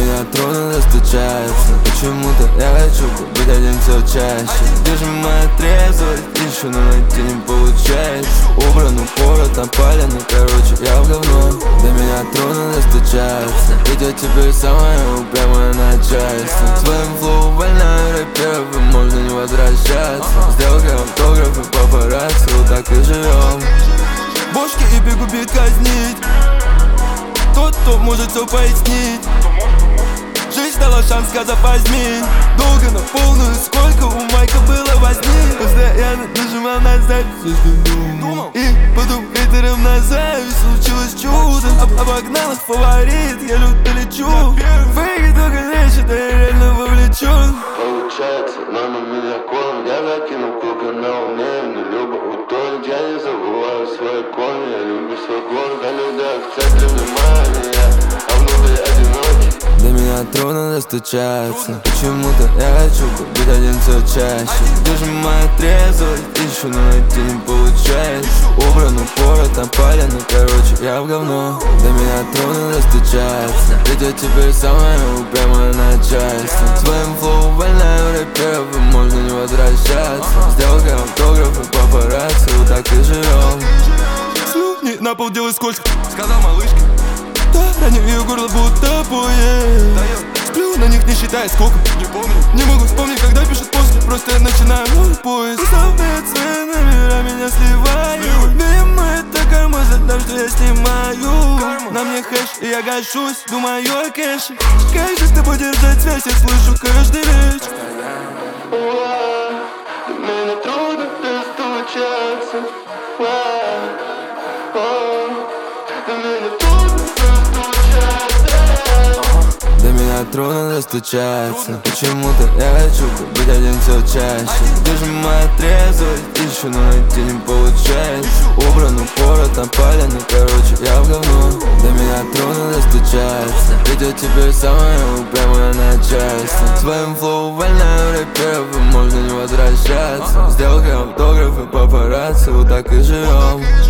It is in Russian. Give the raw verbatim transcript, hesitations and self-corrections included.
меня трудно достучаться. Почему-то я хочу быть один все чаще. Где же моя трезвость? Ищу, но найти не получается. Убран упора, там палено, короче, я в говно. До меня трудно достучаться, ведь я теперь самое упрямое начальство. Своим флоу вольная рэперов, и можно не возвращаться. Сделка, автограф и папарацци, вот так и живем. Бошки и бегу бит казнить. Тот, кто может все пояснить. Жизнь дала шанс, сказав возьми. Долго на полную, сколько у Майка было возни. Постоянно нажимал на запись, все, что думал. И потом хейтерам на зависть случилось чудо. Об Обогнал их фаворит, я люто лечу. Фейки только лечат, а я реально вовлечен. Получается, норма меня кормит. Я закинул круга на уме, но любо утонет. Я не забываю свои корни, я люблю свой город. На людях в центре внимания, а внутри одинокий. До меня трудно достучаться. Почему-то я хочу быть один все чаще. Где же моя трезвость? Ищу, но найти не получается. Убран упора, там палено, короче, я в говно. До меня трудно достучаться, ведь я теперь самое упрямое начальство. Своим флоу вольная рэперов, и можно не возвращаться. Сделка, автограф и папарацци, вот так и живем. Слюни на пол делай скотч, сказал малышке. Да, ранил ее горло будто поезд. Сплю на них, не считая сколько. Не помню, не могу вспомнить, когда пишут после. Просто я начинаю мой поезд. Совмет свои номера меня сливают. Мимо это карма за то, что я снимаю. На мне хэш, и я гашусь, думаю о кэше. Как же с тобой держать связь, я слышу каждый речь. До меня трудно достучаться. До меня трудно До меня трудно достучаться. Почему-то я хочу быть один все чаще. Где же моя трезвость? Ищу, но найти не получается. Убран упора, там палено, короче, я в говно. До меня трудно достучаться, ведь я теперь самое упрямое начальство. Своим флоу вольная рэперов, и можно не возвращаться. Сделка, автограф и папарацци, вот так и живем.